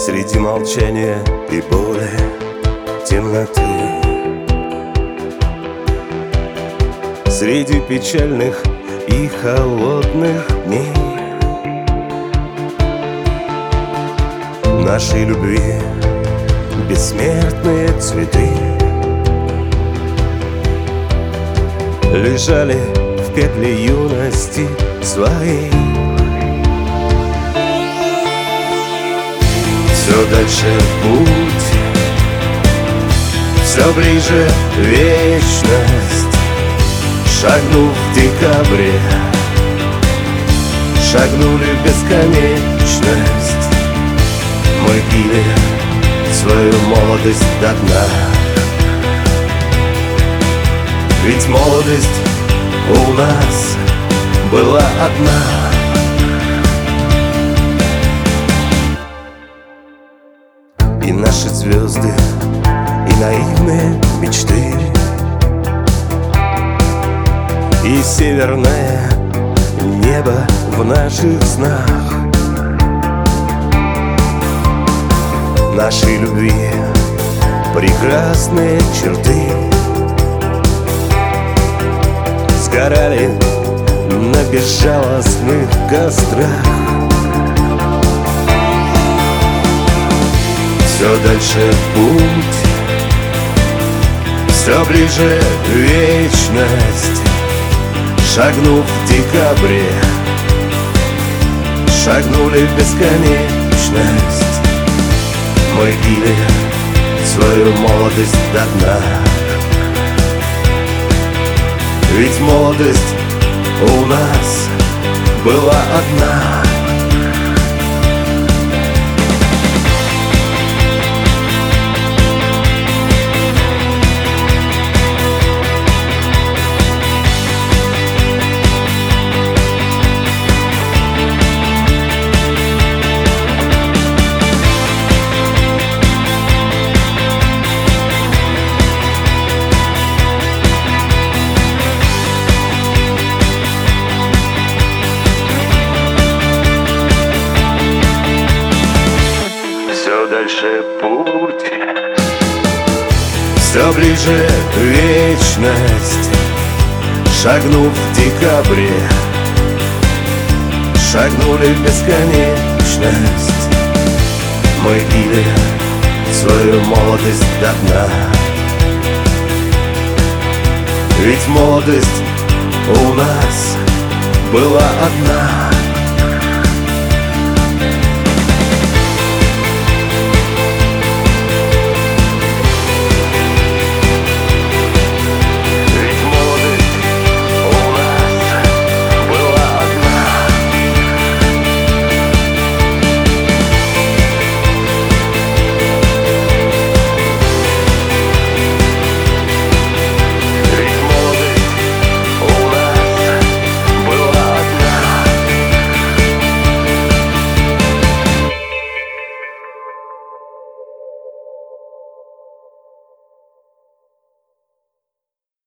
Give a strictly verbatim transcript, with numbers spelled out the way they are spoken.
Среди молчания и боли, темноты, среди печальных и холодных дней нашей любви бессмертные цветы лежали в петле юности своей. Все дальше путь, все ближе вечность. Шагнув в декабре, шагнули в бесконечность. Мы пили свою молодость до дна, ведь молодость у нас была одна. И наши звезды, и наивные мечты, и северное небо в наших снах. Нашей любви прекрасные черты сгорали на безжалостных кострах. Все дальше путь, все ближе вечность. Шагнув в декабре, шагнули в бесконечность. Мы пили свою молодость до дна, ведь молодость у нас была одна. Все дальше путь, все ближе вечность. Шагнув в декабре, шагнули в бесконечность. Мы пили свою молодость до дна, ведь молодость у нас была одна.